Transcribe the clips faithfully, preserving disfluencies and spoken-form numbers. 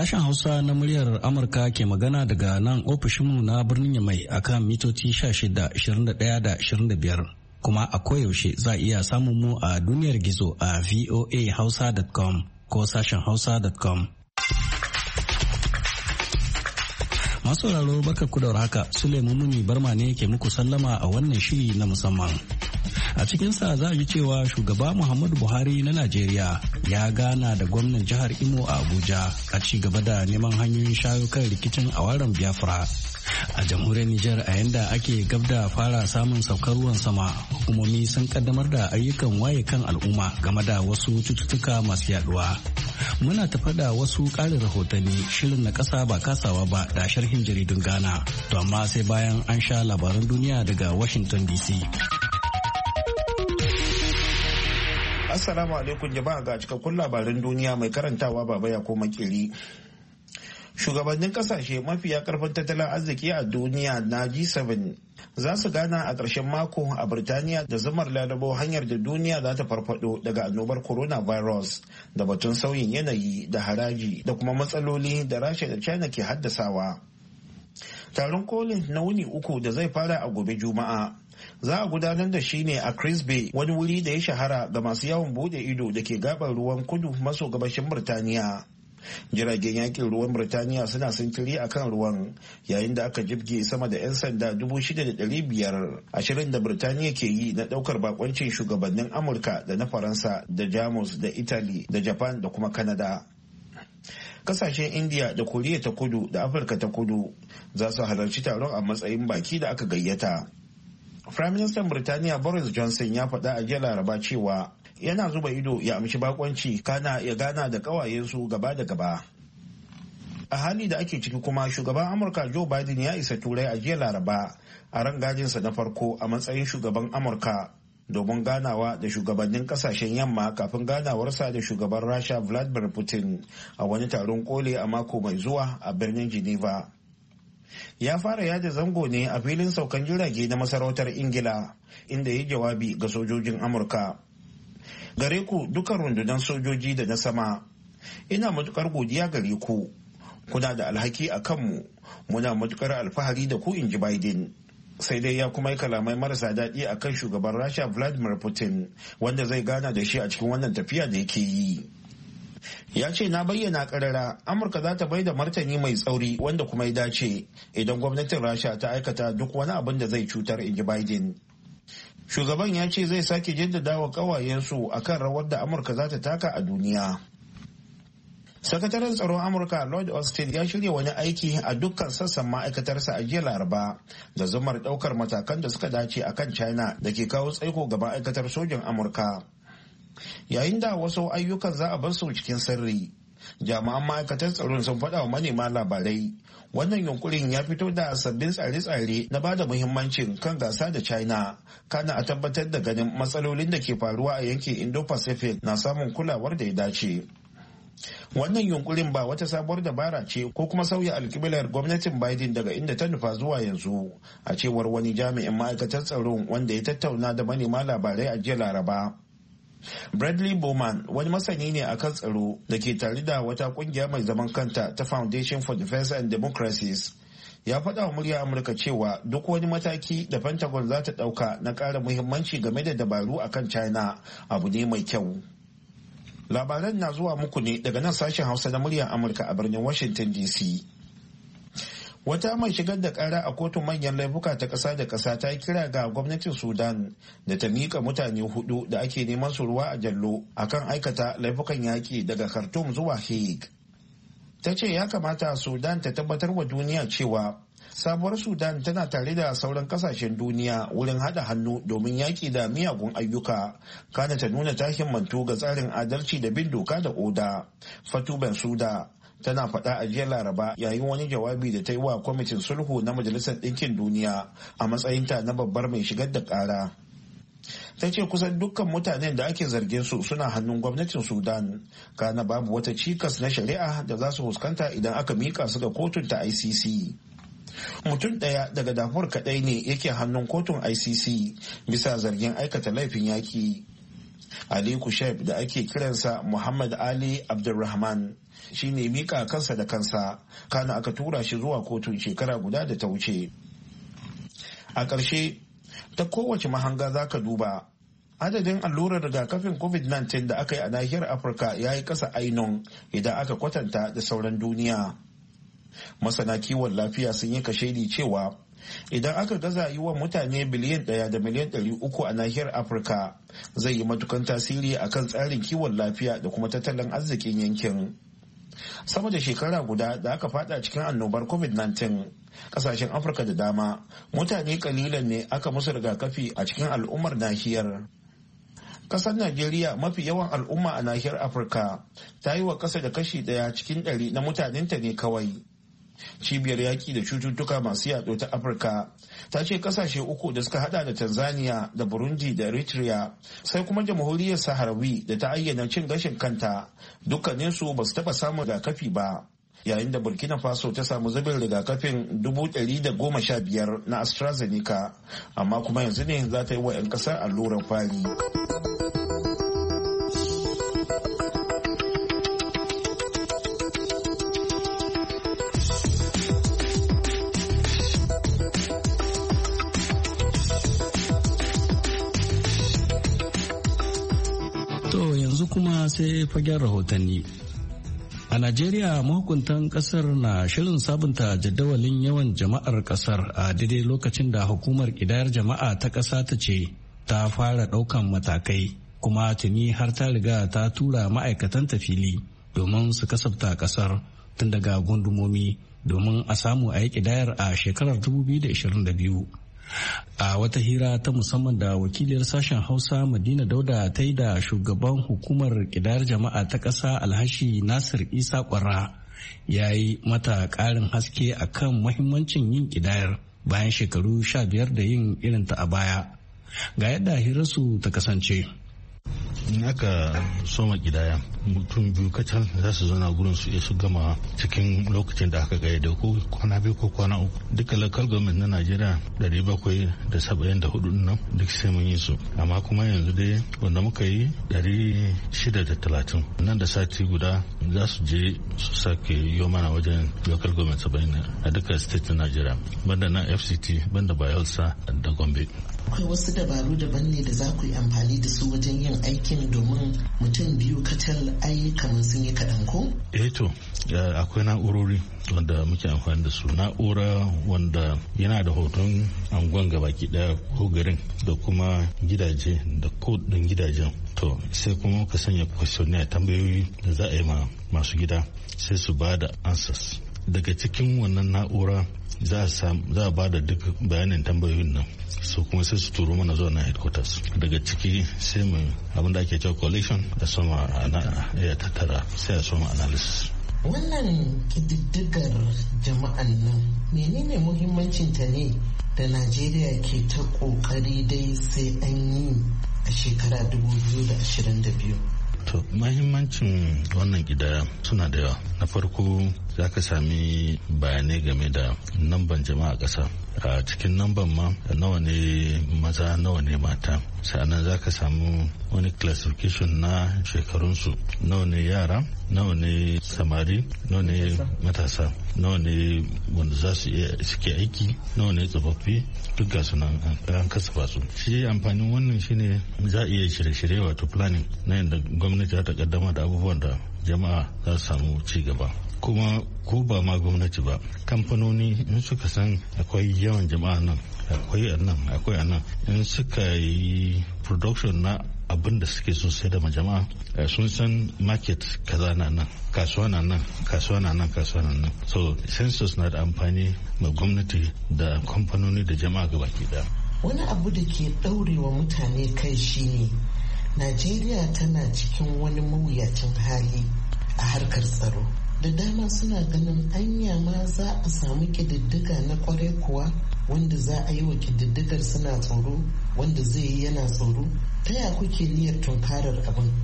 Sashen Hausa na muryar Amurka ke magana daga nan ofishinmu na birnin Yamai akan mitoci sha shida, ashirin da ɗaya da ashirin da biyar. Kuma a koyaushe za a iya samun mu a duniyar gizo a v o a hausa dot com ko sashen hausa dot com. Masu sauraro baka kudawar haka Suleiman Muni Barma ne ke muku sallama a wannan shiri na musamman. A cikinsa za a ji cewa shugaba Muhammadu Buhari na Najeriya ya gana da gwamnan jihar Imo a Abuja a ci gaba da neman hanyoyin shayo kan rikicin awaran Biafra. A jamhuriyar Nijar a yanda ake gab da fara samun saukar ruwan sama, hukumomi sun kaddamar da ayyukan waye kan al'umma game da wasu cututtuka masu yaduwa. Muna tafa da wasu ƙarin rahotanni shirin na ƙasa ba kasawa ba da sharhin jaridun Ghana. To amma sai bayan an sha labaran duniya daga Washington D C. Assalamu alaikum jama'a ga cikakkun labaran duniya mai karantawa baba ya koma kiri. Shugabannin kasashe mafiya karfin tattalin arziki a duniya na G seven za su gana a ƙarshen mako a Birtaniya da zamar lalabo hanyar da duniya za ta farfado daga annobar coronavirus da batun sauyin yanayi da haraji da kuma matsaloli da Rasha da China ke haddasawa. Taron kolin na wuni uku da zai fara a gobe Juma'a za a gudanar da shi ne a Chris Bay, wani wuri da ya shahara ga masu yawon bude ido da ke gabar ruwan kudu maso gabashin Birtaniya. Jiragen yakin ruwan Birtaniya suna sintiri a kan ruwan yayin da aka jibge sama da 'yan sanda dubu shida da ɗari biyar a shirin da Birtaniya ke yi na ɗaukar bakoncin shugabannin Amurka da na Faransa da Jamus da Italy da Japan da kuma Canada. Kasashen India da Koriya ta kudu da Afirka ta kudu za su halarci taron a matsayin baki da aka gayyata. Firaministan Birtaniya Boris Johnson ya faɗa a jiya Laraba cewa yana zuba ido ya amshi bakonci kana ya gana da ƙawayensu gaba da gaba. A hali da ake ciki kuma shugaban Amurka Joe Biden ya isa Turai a jiya Laraba a rangajinsa na farko a matsayin shugaban Amurka domin ganawa da shugabannin kasashen yamma kafin ganawarsa da shugaban Rasha Vladimir Putin a wani taron koli a mako mai zuwa a birnin Geneva. Ya fara yada zango ne a filin saukan jirage na masarautar Ingila inda ya jawabi ga sojojin Amurka. Gare ku dukan rundunar sojoji da na sama, ina matukar godiya gare ku, kuna da alhaki a kanmu, muna matukar alfahari da ku, in ji Biden. Sai dai ya kuma yi kalamai marasa daɗi a kan shugaban Rasha Vladimir Putin wanda zai gana da shi a cikin wannan tafiya da yake yi. Ya ce na bayyana karara Amurka za ta bai da martani mai tsauri wanda kuma ya dace idan gwamnatin Rasha ta aikata duk wani abin da zai cutar, in ji Biden. Shugaban ya ce zai sake jaddada wa kawayensu akan rawar da Amurka za ta taka a duniya. Sakataren tsaron Amurka Lloyd Austin ya shirya wani aiki a dukkan sassan ma'aikatarsa a jiya Laraba da zumar daukar matakan da suka dace akan China da ke kawo tsaiko ga ma'aikatar sojin Amurka. Yayin da wasu ayyukan za a bar su cikin sirri, jami'an ma'aikatar tsaron sun faɗa wa manema labarai wannan yunkurin ya fito da sabbin tsare-tsare na ba da muhimmancin kan gasa da China, kana a tabbatar da ganin matsalolin da ke faruwa a yankin Indo-Pacific na samun kulawar da ya dace. Wannan yunkurin ba wata sabuwar dabara ce ko kuma sauya alkiblar gwamnatin Biden daga inda ta nufa zuwa yanzu, a cewar wani jami'in ma'aikatar tsaron wanda ya tattauna da manema labarai a jiya Laraba. Bradley Bowman wani masani ne a kan tsaro da ke tare da wata kungiya mai zaman kanta ta Foundation for Defense and Democracies ya faɗa wa murya Amurka cewa duk wani mataki da Pentagon za ta ɗauka na ƙara muhimmanci game da dabaru akan China abu ne mai kyau. Labaran na zuwa muku ne daga nan sashen Hausa na muryar Amurka a birnin Washington D C. Wata mai shigar da kara a kotun manyan laifuka ta ƙasa da ƙasa ta yi kira ga gwamnatin Sudan da ta miƙa mutane hudu da ake neman su ruwa a jallo akan aikata laifukan yaƙi daga Khartoum zuwa Hague. Ta ce ya kamata Sudan ta tabbatar wa duniya cewa sabuwar Sudan tana tare da sauran kasashen duniya wurin haɗa hannu domin yaƙi da miyagun ayyuka, kana ta nuna ta himmantu ga tsarin adalci da bin doka da oda. Fatou Bensouda tana faɗa a jiya Laraba yayin wani jawabi da ta yi wa kwamitin sulhu na Majalisar Ɗinkin Duniya a matsayinta na babbar mai shigar da ƙara. Ta ce kusan dukkan mutanen da ake zargin su suna hannun gwamnatin Sudan, kana babu wata cikas na shari'a da za su fuskanta idan aka mika su ga kotun ta I C C. Mutum ɗaya daga Darfur kaɗai ne yake hannun kotun I C C bisa zargin aikata laifin yaƙi. Ali Kushef da ake kiransa Muhammad Ali Abdulrahman shi ne mika kansa da kansa, kana aka tura shi zuwa kotun shekara guda da ta wuce. A ƙarshe, ta kowace mahanga za ka duba, adadin allurar rigakafin covid nineteen da aka yi a nahiyar Afirka ya yi ƙasa ainun idan aka kwatanta da sauran duniya. Masana kiwon lafiya sun yi kashedi cewa idan aka gaza yi wa mutane biliyan ɗaya da miliyan ɗari uku a nahiyar Afirka, zai yi matukan tasiri a kan tsarin kiwon lafiya da kuma tattalin arzikin yankin. Sama da shekara guda da aka fada cikin annobar covid nineteen, kasashen Afirka da dama mutane kalilan ne aka musu rigakafi a cikin al'ummar nahiyar. Kasar Najeriya, mafi yawan al'umma a nahiyar Afirka, ta yi wa ƙasa da kashi ɗaya cikin ɗari na mutanenta ne kawai. Cibiyar yaƙi da cututtuka masu yaɗo ta Afirka ta ce ƙasashe uku da suka hada da Tanzania da Burundi da Eritrea, sai kuma jamhuriyar Saharawi da ta ayyana cin gashin kanta, dukkaninsu ba su taɓa samun rigakafi ba. Yayin da Burkina Faso ta samu zubin rigakafin dubu ɗari da goma sha biyar na AstraZeneca, amma kuma yanzu ne za ta yi wa 'yan ƙasar allurar fari. Kuma sai fagen rahotanni. A Najeriya, mahukuntan kasar na shirin sabunta jadawalin yawan jama'ar kasar a daidai lokacin da hukumar kidayar jama'a ta ƙasa ta ce ta fara ɗaukan matakai, kuma tuni har ta riga ta tura ma'aikatan ta fili domin su kasafta kasar tun daga gundumomi domin a samu a yi kidayar a shekarar dubu biyu da ashirin da biyu. A wata hira ta musamman da wakiliyar sashen Hausa Madina Dauda ta yi da shugaban hukumar kidayar jama'a ta ƙasa Alhashi Nasir Isa Kwara, ya yi mata ƙarin haske akan muhimmancin yin kidayar bayan shekaru sha biyar da yin irinta a baya. Ga yadda hirarsu ta kasance. In aka soma kidaya, mutum biyu kacal za su zauna gurin su su gama cikin lokacin da aka gaida, ko kwana biyu ko kwana uku. Duka local government na Najeriya ɗari bakwai da saba'in da hudu nan duk sai mun yi su, amma kuma yanzu dai wanda muka yi ɗari shida da talatin nan da sati guda za su je su sake yi mana wajen local government saba'in a duka state na Najeriya, banda na F C T, banda Bayelsa da Gombe. Akwai wasu dabaru daban ne da za ku yi amfani da su wajen yin aikin, domin mutum biyu kacal ai kamar sun yi kaɗan ko? Eh to, akwai na'urori wanda muke amfani da su. Na'ura wanda yana da hoton angon gabaki daya ko garin da kuma gidaje da code din gidajen. To sai kuma ka sanya questionnaire, tambayoyi da za a yi ma masu gida, sai su ba da answers. Daga cikin wannan na'ura za a ba da duk bayanin tambayoyin nan, so kuma sai su turo mana zuwa na headquarters. Daga ciki sai mu abinda ake cewa collection da soma ya tattara, sai a soma analysis. Wannan kididdigar jama'an nan menene muhimmancin ta ne da Najeriya ke ta kokari dai sai an yi a shekara dubu biyu da ashirin da biyu? To, mahimmancin wannan gida suna da yawa. Na farko za ka sami bayanai game da namban jama'a ƙasa. A cikin namban ma nawa ne maza nawa ne mata. Sa'annan za ka samu wani classification na shekarunsu, nawa ne yara, nawa ne samari, nawa ne matasa, nawa ne wanda za su iya suke aiki, nawa ne tsofaffi, duk ga su nan an kasafa su. Shi amfanin wannan shine za a iya shirye-shirye wato planning na yadda gwamnati za ta kaddama da abubuwan da jama'a za su samu ci gaba. Kuma ko ba ma gwamnati ba, kamfanoni in suka san akwai yawan jama'a nan, akwai a nan akwai a nan, in suka yi production na abin da suke so sai da jama'a, sun san market kaza na nan, kasuwa na nan, kasuwa na nan, kasuwa na nan. So census na da amfani ma gwamnati da kamfanoni da jama'a gabaki daya. Wani abu da ke ɗaurewa mutane kai shine Najeriya tana cikin wani mawuyacin hali a harkar tsaro. Da dama suna ganin anya ma za a samu ƙididdiga na kwarai kuwa, wanda za a yi wa ƙididdigar suna tsoro, wanda zai yi yana tsoro. Ta ya kuke niyyar tunkarar abin?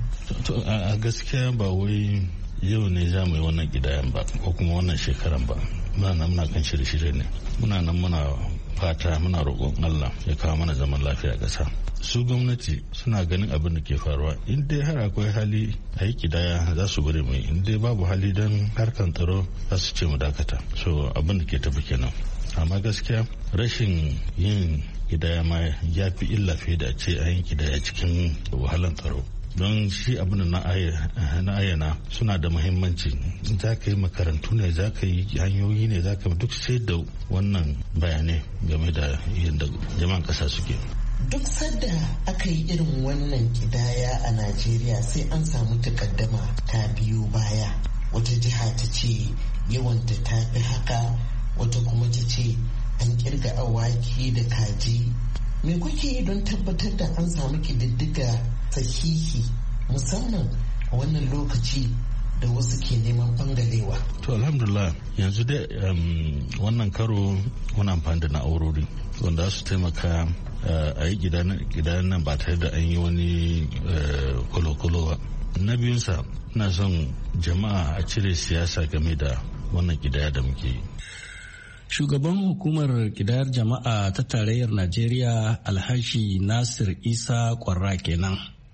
A gaskiya ba wai yau ne za mu yi wannan gidayen ba ko kuma wannan shekaran ba. Muna nan muna kan shirye-shirye ne. Muna nan muna fata muna roƙon Allah ya kawo mana zaman lafiya a ƙasa. Su gwamnati suna ganin abin da ke faruwa, in dai har akwai hali a yi kidaya za su bari mai, in dai babu hali don harkan tsaro za su ce mu dakata. So abin da ke tafi kenan. Amma gaskiya rashin yin kidaya ma ya fi illa fiye da ce a yin kidaya cikin wahalan tsaro. Don shi abin na ayyana suna da muhimmanci. Za ka yi makarantu ne, za ka yi hanyoyi ne, za ka duk sai da wannan bayanai game da yadda jama'an kasa suke. Duk sadda aka yi irin wannan kidaya a Najeriya sai an samu takaddama ta biyo baya. Wata jiha ta ce yawanta ta fi haka, wata kuma ta ce an kirga awaki da kaji. Me kuke yi don tabbatar da an samu kididdiga sahihi musamman a wannan lokaci da wasu ke neman bangalewa? To alhamdulillah yanzu dai wannan karo muna amfani da na'urori wanda su taimaka a yi gidan nan ba tare da an yi wani kolo-kolo ba. Na biyunsa ina son jama'a a cire siyasa game da wannan gidaya da muke yi. Shugaban hukumar kidayar jama'a ta tarayyar Najeriya Alhaji Nasir Isa Kwarra kenan.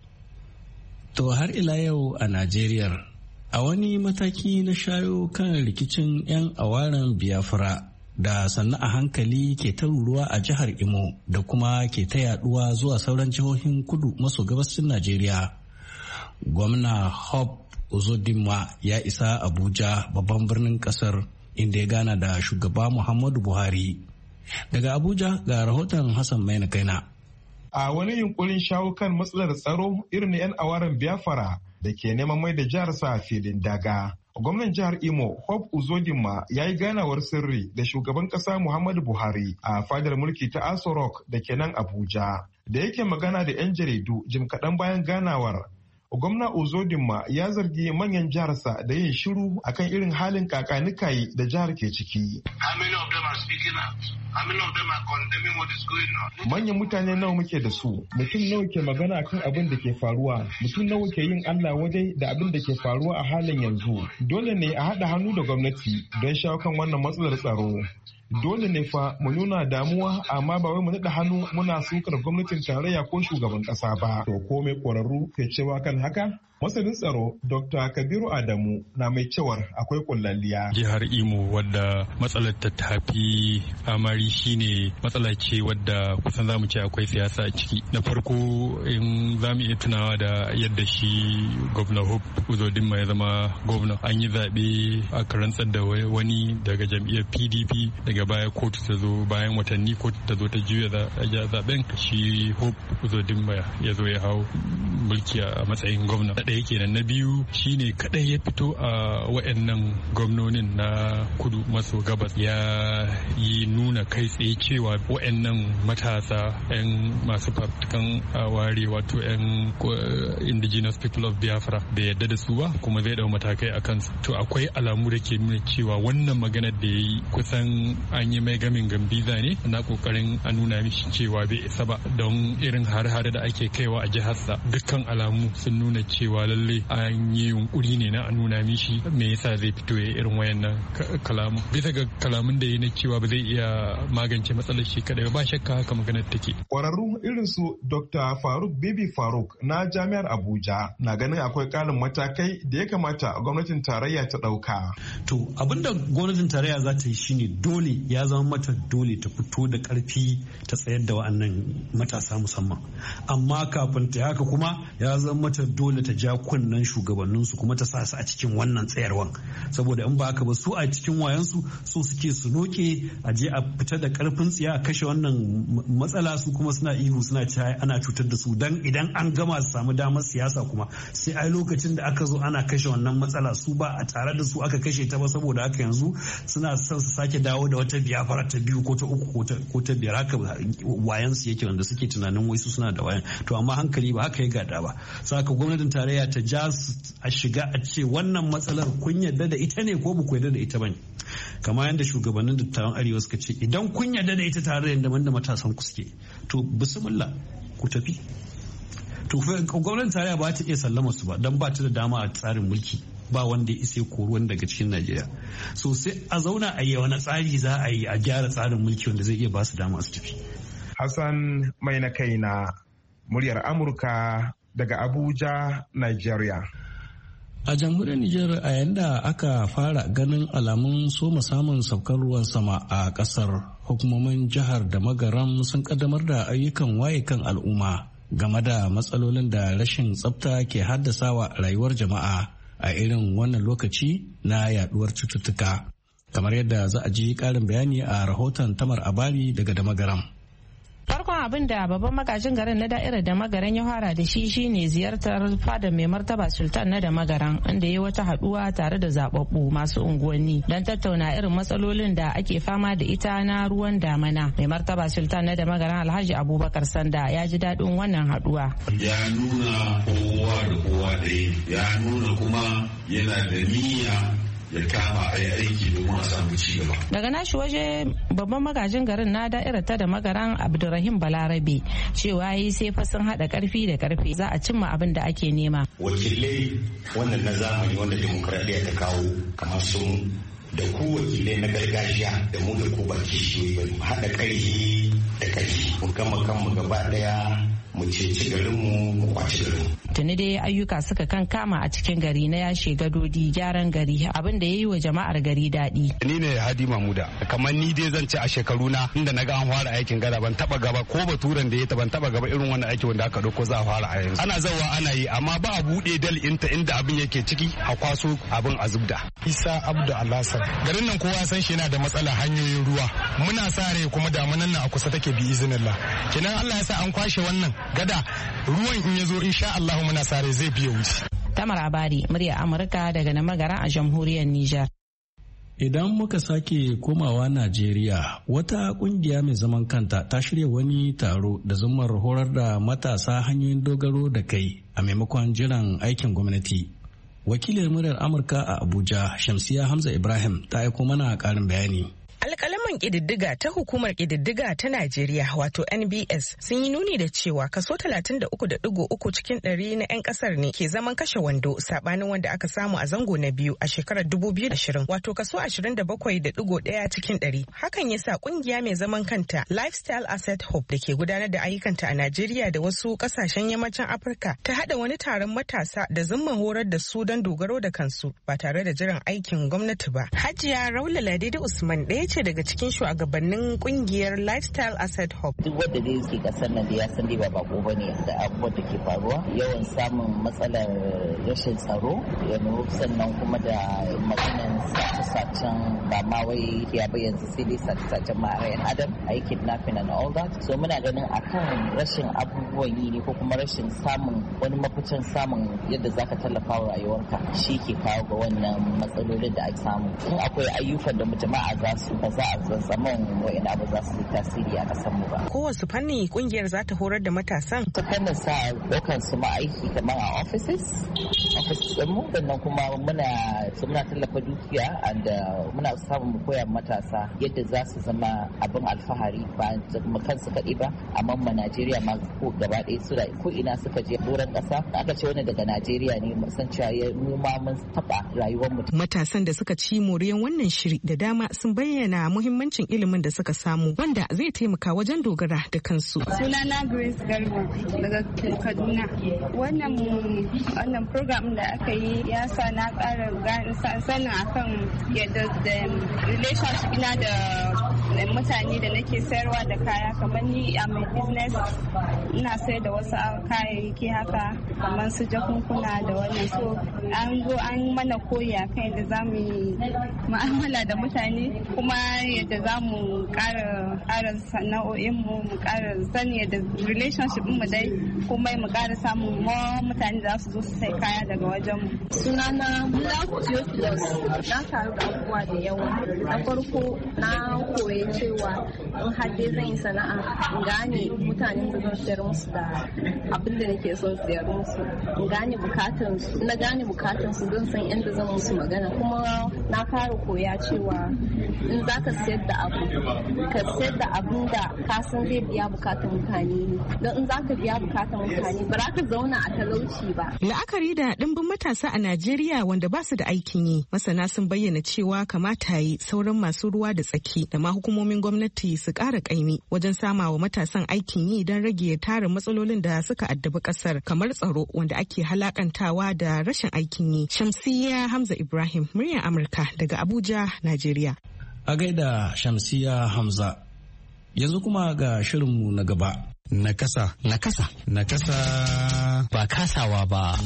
To har ila yau a Najeriya, a wani mataki na shayo kan rikicin 'yan awaren Biafra da sannu a hankali ke ta ruruwa a jihar Imo da kuma ke ta yaduwa zuwa sauran jihohin kudu maso gabashin Najeriya. Gwamna Hope Uzodinma ya isa Abuja, babban birnin kasar, inda ya gana da shugaba Muhammadu Buhari. Daga Abuja ga rahoton Hassan Maina Kaina. A wani yunkurin shawo kan matsalar tsaro irin 'yan awaren Biafra da ke neman mai da jihar sa filin daga. Gwamnan jihar Imo Hope Uzodinma ya yi ganawar sirri da shugaban kasa Muhammadu Buhari a fadar mulki ta Aso Rock da ke nan Abuja. Da yake magana da 'yan jaridu jim kaɗan bayan ganawar, gwamna Uzodinma ya zargi manyan jiharsa da yin shiru akan irin halin kakanikayi da jihar ke ciki. Manyan mutane nawa muke da su, mutum nawa ke magana akan abin da ke faruwa, mutum nawa ke yin Allah wadai da abin da ke faruwa a halin yanzu. Dole ne a haɗa hannu da gwamnati don shawo kan wannan matsalar tsaro. Dole ne fa mu nuna damuwa, amma ba wai mu naɗa hannu muna sukar gwamnatin tarayya ko shugaban ƙasa ba. To ko mai ƙwararru ke cewa kan haka? Masanin tsaro Doctor Kabiru Adamu na mai cewar akwai kullalliya. Jihar Imo wadda matsalar ta tafi amari shine matsala ce wadda kusan zamu ce akwai siyasa a ciki. Na farko in zamu iya tunawa da yadda shi gwamna Hope Uzodinma ya zama gwamna. An yi zaɓe aka rantsar da wani daga jam'iyyar P D P, daga baya kotu ta zo, bayan watanni kotu ta zo ta juya zaɓen, shi Hope Uzodinma ya zo ya hau mulki a matsayin gwamna. Ɗaya kenan. Na biyu shine kadai ya fito a wayannan gwamnonin na kudu maso gabas ya yi nuna kai tsaye cewa wayannan matasa 'yan masu fafutukan ware wato 'yan indigenous people of Biafra bai yadda da su ba, kuma zai dau matakai a kansu. To akwai alamu da ke nuna cewa wannan maganar da ya yi kusan an yi mai gamin gambiza ne na kokarin a nuna mishi cewa bai isa ba, don irin har-hare da ake kaiwa a jiharsa dukkan alamu sun nuna cewa lalle an yi yunkuri ne na a nuna mishi me yasa zai fito ya irin wayannan kalamu, bisa ga kalamun da ya na cewa ba zai iya magance matsalar shi kadai ba. Shakka haka maganar take. Kwararru irin su Doctor Faruk Bibi Faruk na Jami'ar Abuja na ganin akwai ƙarin matakai da ya kamata gwamnatin tarayya ta ɗauka. To abinda gwamnatin tarayya za ta yi shine dole ya zama mata dole ta fito da ƙarfi ta tsayar da wa'annan matasa musamman, amma kafin ta haka kuma ya zama mata dole ta ja kunnen shugabanninsu kuma ta sa su a cikin wannan tsayarwan, saboda in ba haka ba su a cikin wayansu so suke su noke a je a fita da karfin tsiya a kashe wannan matsala, su kuma suna ihu suna cewa ana cutar da su, dan idan an gama su samu damar siyasa kuma sai ai lokacin da aka zo ana kashe wannan matsala su ba a tare da su aka kashe ta ba, saboda haka yanzu suna son su sake dawo da wata biyafara ta biyu ko ta uku ko ta biyar, haka wayansu yake wanda suke tunanin wai su suna da wayan. To amma hankali ba haka ya gada ba, saka gwamnatin tarayya ta ja a shiga a ce wannan matsalar kun yarda da ita ne ko ba ku yarda da ita bane, kamar yadda shugabannin dattawan arewa suka ce idan kun yarda da ita tare da da matasan ku suke to bismillah ku tafi. To gwamnatin tarayya ba ta iya sallama su ba dan ba ta da dama a tsarin mulki ba wanda ya isa koro wani daga cikin Najeriya. So sai a zauna a yi wani tsari za a yi a gyara tsarin mulki wanda zai iya ba su dama su tafi. Hassan mai na kaina, muryar Amurka daga Abuja, Nigeria. A jamhuriyar Nijar a yanda aka fara ganin alamun soma samun saukar ruwan sama a kasar, hukumomin jihar da magaram sun kaddamar da ayyukan waye kan al'umma game da matsalolin da rashin tsafta ke haddasawa rayuwar jama'a a irin wannan lokaci na yaduwar cututtuka. Kamar yadda za a ji karin bayani a rahoton Tamar Abari daga da magaram. Farkon abin da babban magajin garin na da'irar da magaran ya fara da shi shine ziyartar fadar mai martaba sultan na da magaran, inda ya wata haduwa tare da zababbu masu unguwanni don tattauna irin matsalolin da ake fama da ita na ruwan damana. Mai martaba sultan na da magaran Alhaji Abubakar Sanda ya ji daɗin wannan haduwa. Ya nuna kowa da kowa ɗaya, ya nuna kuma yana da niyya ya kama a yi aiki domin a samu ci gaba. Daga nashi waje babban magajin garin na da'irar ta da magaran Abdulrahim Balarabe cewa yi sai fa sun haɗa karfi da karfe za a cimma abin da ake nema. Wakilai wannan na zamani wanda demokradiyya ta kawo kamar sun da ku wakilai na gargajiya da mu da ku ba kishiyoyi ba haɗa ƙarfi da ƙarfi mu gama kanmu gaba ɗaya mu ceci garinmu mu kwaci garinmu. Tuni dai ayyuka suka kan kama a cikin gari na yashe gadodi, gyaran gari, abin da ya yi wa jama'ar gari daɗi. Ni ne Hadi Mamuda, kamar ni dai zan ce a shekaru na inda na ga an fara aikin gada ban taba gaba ko baturen da ya ta ban taba gaba irin wannan aiki wanda aka dauko za a fara a yanzu. Ana zawa ana yi amma ba a buɗe dal inta inda abin yake ciki a kwaso abin a zubda. Isa Abdu Alhassan, garin nan kowa san shi yana da matsala hanyoyin ruwa. Muna sa rai kuma damunan nan a kusa take bi iznillah. Kenan Allah ya sa an kwashe wannan gada ruwan in ya zo insha Allah muna sare zai biya wuce. Tamar Abari, murya Amurka daga na magara a jamhuriyar Nijar. Idan muka sake komawa Najeriya, wata kungiya mai zaman kanta ta shirya wani taro da zumar horar da matasa hanyoyin dogaro da kai a maimakon jiran aikin gwamnati. Wakilin muryar Amurka a Abuja, Shamsiya Hamza Ibrahim, ta aiko mana ƙarin bayani. Alƙalaman ƙididdiga ta hukumar ƙididdiga ta Najeriya wato N B S sun yi nuni da cewa kaso talatin da uku da ɗigo uku cikin ɗari na 'yan ƙasar ne ke zaman kashe wando saɓanin wanda aka samu a zango na biyu a shekarar dubu biyu da ashirin wato kaso ashirin da bakwai da ɗigo ɗaya cikin ɗari. Hakan ya sa ƙungiya mai zaman kanta Lifestyle Asset Hub da ke gudanar da ayyukanta a Najeriya da wasu ƙasashen yammacin Afirka ta haɗa wani taron matasa da zumman horar da su don dogaro da kansu ba tare da jiran aikin gwamnati ba. Hajiya Raula Ladidi Usman ɗaya ce daga cikin shugabannin kungiyar Lifestyle Asset Hub. Duk wanda dai yake kasar nan da ya san dai ba bako bane da abubuwan da ke faruwa, yawan samun matsalar rashin tsaro, yanzu sannan kuma da maganan sace-sacen ba ma wai ya ba yanzu sai dai sace-sacen ma a adam, a yi kidnapping and all that. So muna ganin akan rashin abubuwan yi ne ko kuma rashin samun wani mafitan samun yadda zaka tallafa wa rayuwarka shi ke kawo ga wannan matsalolin da ake samu. In akwai ayyukan da jama'a za su ba za a zazzaman wa'ina ba za su yi tasiri a kasan mu ba. Kowace fanni kungiyar za ta horar da matasan? Ta fannin sa daukan su ma aiki kamar a offices, offices din mu, sannan kuma muna muna tallafa dukiya da muna samun mu koya matasa yadda za su zama abin alfahari ba mu kansu kaɗai ba amma ma Najeriya ma ko gaba ɗaya su da ko ina suka je doron ƙasa aka ce wani daga Najeriya ne mu san cewa mu ma mun taɓa rayuwar mu. Matasan da suka ci moriyan wannan shiri da dama sun bayyana muhimmancin ilimin da suka samu wanda zai taimaka wajen dogara da kansu. Sunana Grace Garba daga Kaduna. Wannan wannan program da aka yi ya sa na ƙara sanin akan yadda da relationship ina da mutane da nake sayarwa da kaya kamar ni a mai business ina sayar da wasu kayayyaki haka kamar su jakunkuna da wannan so an zo an mana koyi akan yadda za mu yi mu'amala da mutane kuma yadda za mu ƙara ƙara sana'o'inmu mu ƙara sani yadda relationship mu dai kuma mu ƙara samun mutane da za su zo su sai kaya daga wajen mu. Sunana Love Theophilus, na taru da abubuwa da yawa. Na farko na koyi dai cewa in har dai zan yi sana'a in gane mutanen da zan sayar musu da abin da nake son sayar musu, in gane bukatansu, na gane bukatansu don san inda zan musu magana. Kuma na fara koya cewa in za ka sayar da abu ka sayar da abin da ka san zai biya bukatan mutane ne, don in za ka biya bukatan mutane ba za ka zauna a talauci ba. La'akari da ɗimbin matasa a Najeriya wanda ba su da aikin yi, masana sun bayyana cewa kamata yi sauran masu ruwa da tsaki da ma hukumomin gwamnati su ƙara ƙaimi wajen sama wa matasan aikin yi don rage tarin matsalolin da suka addabi ƙasar kamar tsaro wanda ake halakantawa da rashin aikin yi. Shamsiyya Hamza Ibrahim, muryar Amurka daga Abuja, Najeriya. A gaida Shamsiyya Hamza. Yanzu kuma ga shirinmu na gaba. Nakasa. Nakasa. Nakasa. Ba kasawa ba.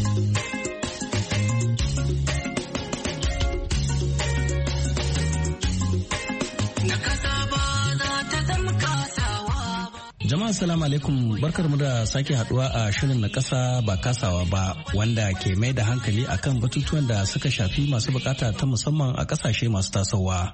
Jama'a salamu alaikum, barkarmu da sake haduwa a shirin na kasa ba kasawa ba wanda ke mai da hankali akan batutuwan da suka shafi masu bukata ta musamman a kasashe masu tasowa.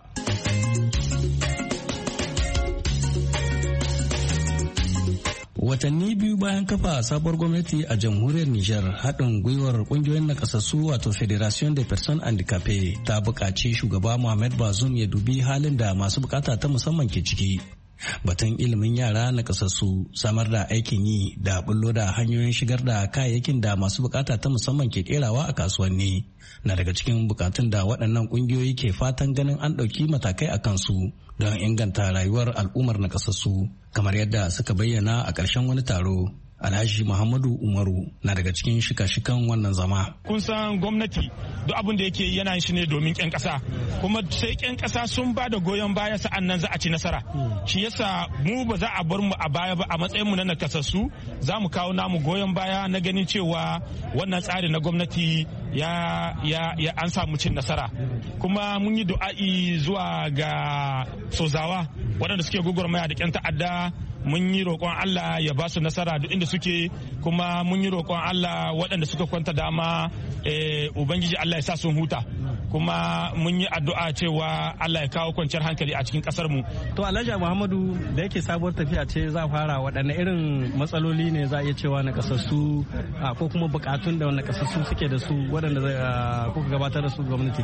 Watanni biyu bayan kafa sabuwar gwamnati a jamhuriyar Nijar, haɗin gwiwar ƙungiyoyin nakasassu wato Federation des Personnes Handicapées ta buƙaci shugaba Mohamed Bazoum ya dubi halin da masu bukata ta musamman ke ciki. Batun ilimin yara nakasassu, samar da aikin yi da bullo da hanyoyin shigar da kayayyakin da masu bukata ta musamman ke kerawa a kasuwanni na daga cikin bukatun da waɗannan ƙungiyoyi ke fatan ganin an ɗauki matakai a kansu don inganta rayuwar al'ummar nakasassu, kamar yadda suka bayyana a ƙarshen wani taro. Alhaji Muhammadu Umaru na daga cikin shika-shikan wannan zama. Kun san gwamnati duk abin da yake yana shi ne domin ƙyan ƙasa, kuma sai ƙyan ƙasa sun ba da goyon baya sa'an nan za a ci nasara. Shi yasa mu ba za a bar mu a baya ba, a matsayin mu na nakasassu za mu kawo namu goyon baya na ganin cewa wannan tsari na gwamnati ya ya ya an samu cin nasara. Kuma mun yi du'a'i zuwa ga sozawa waɗanda suke gwagwarmaya da ƙyan ta'adda. Mun yi roƙon Allah ya ba su nasara duk inda suke, kuma mun yi roƙon Allah waɗanda suka kwanta dama Ubangiji Allah ya sa sun huta, kuma mun yi addu'a cewa Allah ya kawo kwanciyar hankali a cikin ƙasar mu. To Alhaji Muhammadu, da yake sabuwar tafiya ce za fara, waɗanne irin matsaloli ne za a iya cewa na kasassu ko kuma buƙatun da na kasassu suke da su waɗanda kuka gabatar da su gwamnati?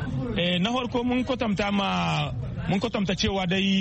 Na farko mun kwatanta ma mun kwatanta cewa dai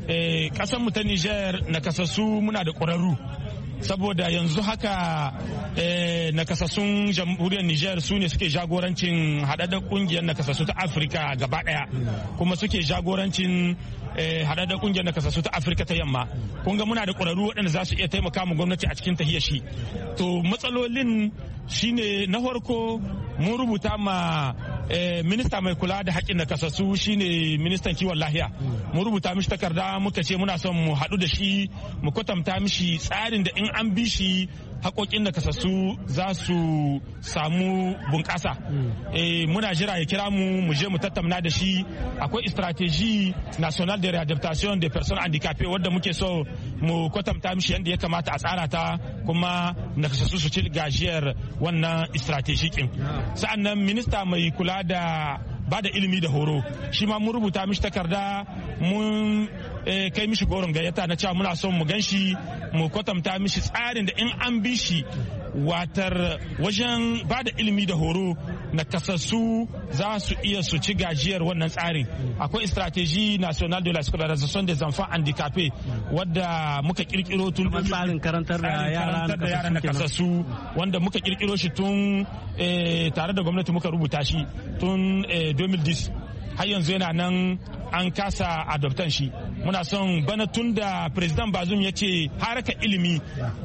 mu ta Nijar nakasassu muna da ƙwararru, saboda yanzu haka nakasassun jamhuriyar Nijar su ne suke jagorancin haɗaɗɗen ƙungiyar nakasassu ta Afirka gaba ɗaya, kuma suke jagorancin haɗaɗɗen ƙungiyar nakasassu ta Afirka ta yamma. Kun ga muna da ƙwararru waɗanda za su iya taimaka mu gwamnati a cikin tahiyar shi. To matsalolin shine na farko mun rubuta ma minista mai kula da haƙƙin nakasassu shine ministan kiwon lahiya. Mun rubuta mishi takarda muka ce muna son mu haɗu da shi mu kwatanta mishi tsarin da in an bi shi haƙoƙin nakasassu za su samu bunƙasa. Muna jira ya kira mu mu je mu tattauna da shi. Akwai strategie national de réadaptation des personnes handicapées wadda muke so mu kwatanta mishi yadda ya kamata a tsara ta, kuma nakasassu su ci gajiyar wannan strategie kin. Sa'annan minista mai kula da ba da ilimi da horo shi ma mun rubuta mishi takarda mun kai mishi goron gayyata na cewa muna son mu ganshi mu kwatanta mishi tsarin da in an bi shi watar wajen ba da ilimi da horo na kasassu za su iya su ci gajiyar wannan tsarin. Akwai strategie national de la scolarisation des enfants handicapés wadda muka kirkiro tun tsarin karantar da yara na kasassu wanda muka kirkiro shi tun tare da gwamnati muka rubuta shi tun dubu biyu har yanzu yana nan an kasa adoptan shi. Muna son bana tun da president Bazoum ya ce haraka ilimi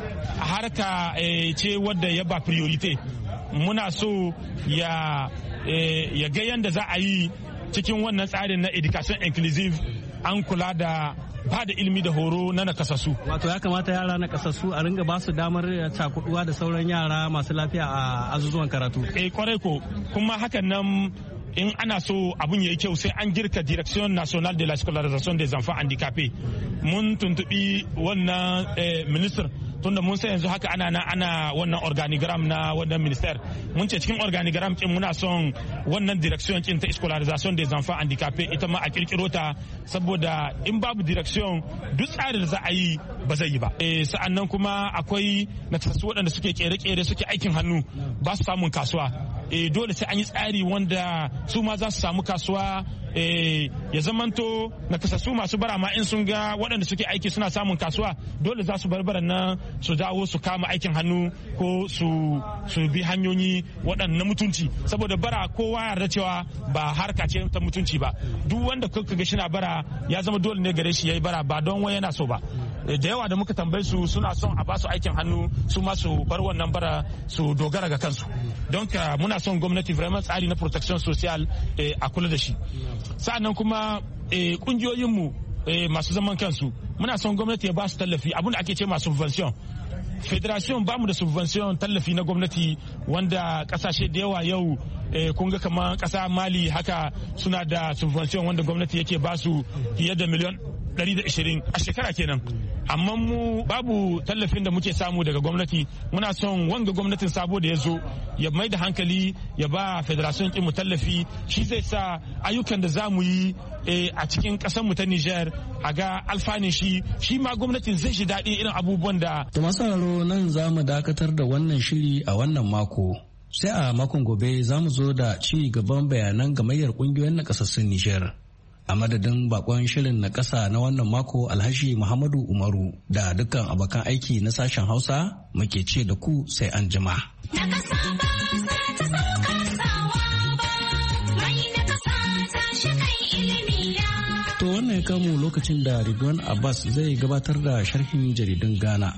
haraka ce wadda ya ba priorite, muna so ya ya ga yanda za a yi cikin wannan tsarin na education inclusive an kula da ba da ilimi da horo na nakasassu. Wato ya kamata yara nakasassu a ringa ba su damar cakuduwa da sauran yara masu lafiya a azuzuwan karatu. Eh kwarai ko, kuma hakan nan in ana so abun yayi kyau sai an girka direction nationale de la scolarisation des enfants handicapés. Mun tuntubi wannan ministre tunda mun san yanzu haka ana ana wannan organigram na wannan minister mun ce cikin organigram kin muna son wannan direction kin ta scolarisation des enfants handicapés ita ma a kirkiro ta saboda in babu direction duk tsarin da za a yi ba zai yi ba. E, sa'annan kuma akwai nakasassu waɗanda suke kere-kere suke aikin hannu ba su samun kasuwa. E, dole sai an yi tsari wanda su ma za su samu kasuwa. E, ya zamanto nakasassu masu bara ma in sun ga waɗanda suke aiki suna samun kasuwa dole za su barbaran nan su dawo su kama aikin hannu ko su su bi hanyoyi waɗanda mutunci saboda bara kowa yarda cewa ba harka ce ta mutunci ba. Duk wanda kuka ga shi na bara ya zama dole ne gare shi yayi bara ba don wai yana so ba. Da yawa da muka tambaye su suna son a basu aikin hannu su ma su bar wannan bara su dogara ga kansu. Don ka muna son gwamnati vraiment tsari na protection social a kula da shi. Sa'annan kuma kungiyoyinmu masu zaman kansu muna son gwamnati ya ba su tallafi abin da ake ce ma subvention. Federation ba mu da subvention tallafi na gwamnati wanda kasashe da yawa yau kun ga kamar kasa Mali haka suna da subvention wanda gwamnati yake ba su fiye da miliyan ɗari da ashirin a shekara kenan. Amma mu babu tallafin da muke samu daga gwamnati. Muna son wanga gwamnatin sabo da ya zo ya mai da hankali ya ba federation mu tallafi shi zai sa ayyukan da za mu yi a cikin mu ta Niger a ga alfanin shi shi ma gwamnatin zai shi daɗi irin abubuwan da. To masu sauraro nan za mu dakatar da wannan shiri a wannan mako. Sai a makon gobe za mu zo da ci gaban bayanan gamayyar ƙungiyoyin nakasassun Niger. A madadin bakon shirin na ƙasa na wannan mako Alhaji Muhammadu Umaru da dukkan abokan aiki na sashen Hausa muke ce da ku sai an jima. To wannan ya kamu lokacin da Ridwan Abbas zai gabatar da sharhin jaridun Ghana.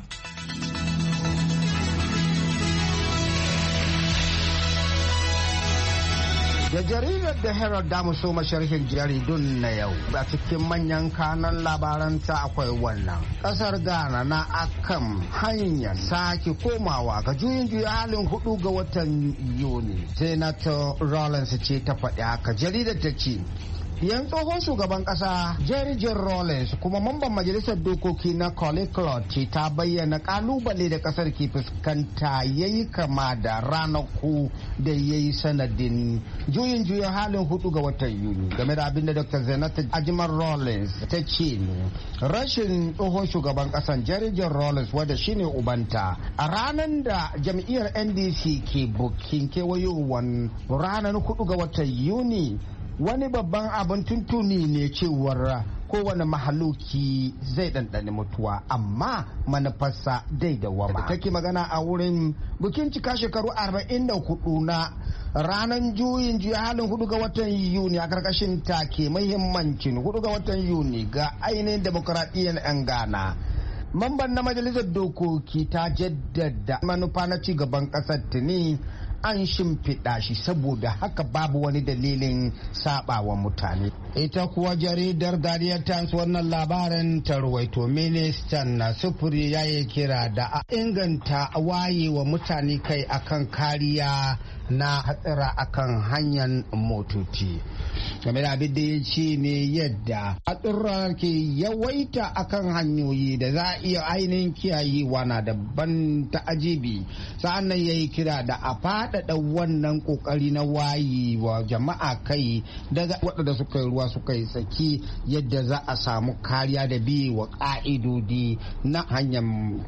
Da jaridar da Herald da so masharhin jaridun na yau a cikin manyan kanan labaranta akwai wannan. Kasar Ghana na akan hanyar sake komawa ga juyin juya halin hudu ga watan Yuni. Senator Rawlings ce ta faɗi haka. Jaridar ta ce yan tsohon shugaban kasa Jerry John Rawlings kuma mamban majalisar dokoki na Colleclot ce ta bayyana kalubale da kasar ke fuskanta yayi kama da ranaku da yayi sanadin juyin juya halin hudu ga watan Yuni. Game da abin da Doctor Zenata Ajimar Rawlings ta ce ne rashin tsohon shugaban kasan Jerry John Rawlings wanda shine ubanta a ranar da jam'iyyar N D C ke bukin kewayowar ranar hudu ga watan Yuni wani babban abin tuntuni ne cewar kowane mahaluki zai ɗanɗani mutuwa amma manufarsa dai da wama. Take magana a wurin bikin cika shekaru arba'in da hudu na ranar juyin juya halin hudu ga watan Yuni a karkashin take muhimmancin hudu ga watan Yuni ga ainihin demokuraɗiyyar 'yan Ghana. Mamban na majalisar dokoki ta jaddada manufa na ci gaban ƙasar tuni an shimfiɗa shi saboda haka babu wani dalilin sabawa mutane. Ita kuwa jaridar Guardian Times wannan labarin ta ruwaito ministan na sufuri ya yi kira da a inganta waye wa mutane kai akan kariya na hatsira akan hanyar motoci. Game da abin da ya ce ne yadda hatsira ke yawaita akan hanyoyi da za a iya ainihin kiyayewa na daban ta ajibi. Sa'an nan ya yi kira da a faɗaɗa wannan ƙoƙari na wayi wa jama'a kai daga waɗanda suka yi ruwa suka yi tsaki yadda za a samu kariya da biye wa ƙa'idodi na hanyar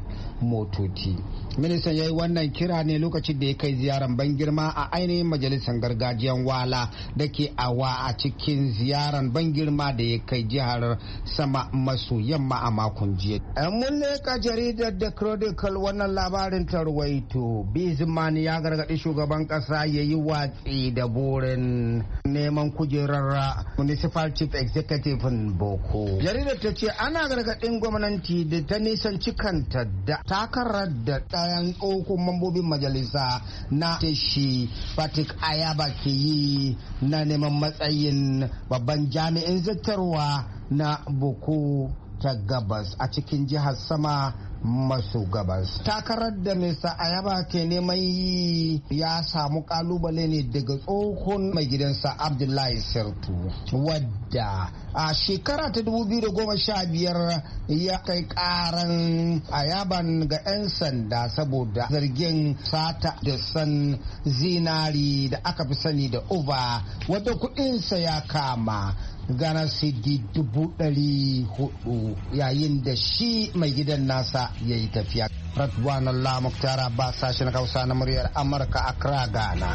motoci. Ministan ya yi wannan kira ne lokacin da ya kai ziyarar ban girma a ainihin majalisar gargajiyan Wala da ke awa a cikin ziyarar ban girma da ya kai jihar sama maso yamma a makon jiya. Mun leka jaridar da Chronicle wannan labarin tarwaito Bizman ya gargaɗi shugaban ƙasa ya yi watsi da burin neman kujerar municipal chief executive Boko. Jaridar ta ce ana gargaɗin gwamnati da ta nisanci kanta da takarar da ɗayan tsohon mambobin majalisa na shi Patrick Ayaba ke yi na neman matsayin babban jami'in zartarwa na Boko ta gabas a cikin jihar sama maso gabas. Takarar da Mista Ayaba ke neman yi ya samu kalubale ne daga tsohon mai gidansa Abdullahi Sirtu, wadda a shekara ta dubu biyu da goma sha biyar ya kai karan Ayaban ga 'yan sanda saboda zargin sata da san zinari da aka fi sani da uva, wadda kudinsa ya kama gana sidi dubu ɗari hudu yayin da shi mai gidan nasa ya yi tafiya. Radwan Allah Muktar Abbas, sashen Hausa na muryar Amurka, Accra, Ghana.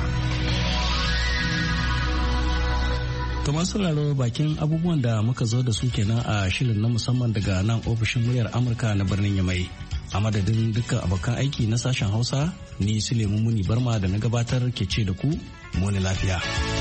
To masu sauraro bakin abubuwan da muka zo da su kenan a shirin na musamman daga nan ofishin muryar Amurka na birnin Yamai. A madadin dukkan abokan aiki na sashen Hausa, ni Suleiman Muni Barma da na gabatar ke ce da ku, muni lafiya.